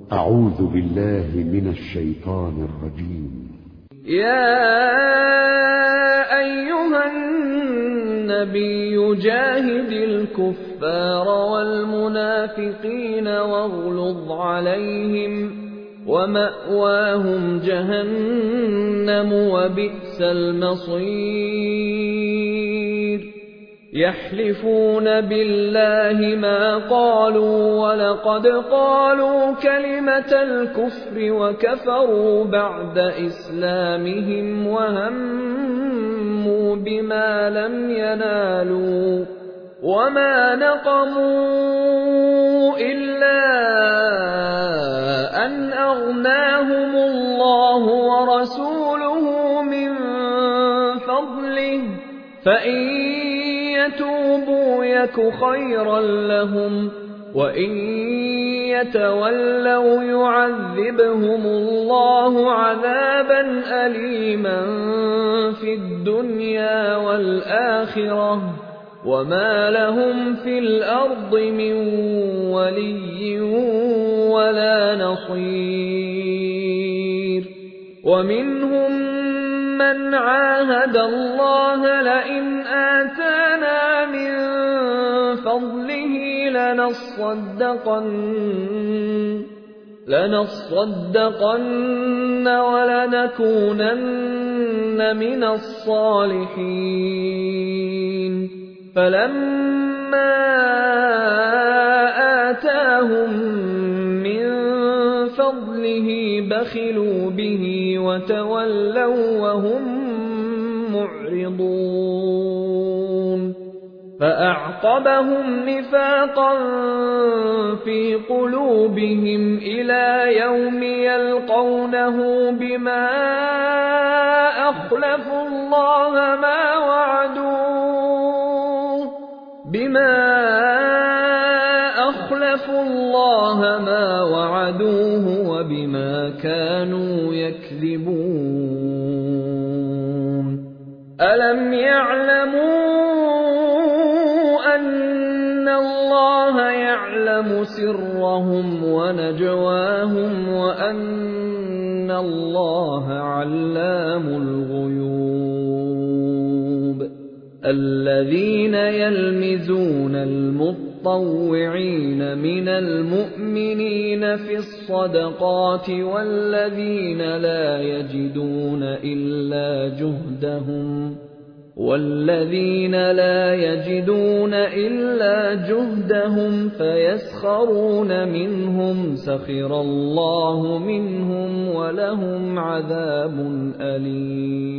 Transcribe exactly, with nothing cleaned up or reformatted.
أعوذ بالله من الشيطان الرجيم. يا أيها النبي جاهد الكفار والمنافقين واغلظ عليهم ومأواهم جهنم وبئس المصير. يحلفون بالله ما قالوا ولقد قالوا كلمة الكفر وكفروا بعد إسلامهم وهموا بما لم ينالوا وما نقموا إلا أن أغناهم الله ورسوله من فضله فإن يتوبوا يك خيرا لهم وإن يتولوا يعذبهم الله عذابا أليما في الدنيا والآخرة وما لهم في الأرض من ولي ولا نصير. ومنهم من عاهد الله لئن آتانا من فضله لنصدقن لنصدقن ولنكونن من الصالحين. فلما آتاهم من فضله بخلوا به وتولوا وهم معرضون. فأعقبهم نفاقا في قلوبهم إلى يوم يلقونه بما أخلفوا الله ما وعدوه بما أخلفوا الله ما وعدوه وبما كانوا يكذبون. ألم يعلموا أن الله يعلم سرهم ونجواهم وأن الله علام الغيوب. الذين يلمزون المطوعين من المؤمنين في الصدقات والذين لا يجدون إلا جهدهم والذين لا يجدون إلا جهدهم فيسخرون منهم سخر الله منهم ولهم عذاب أليم.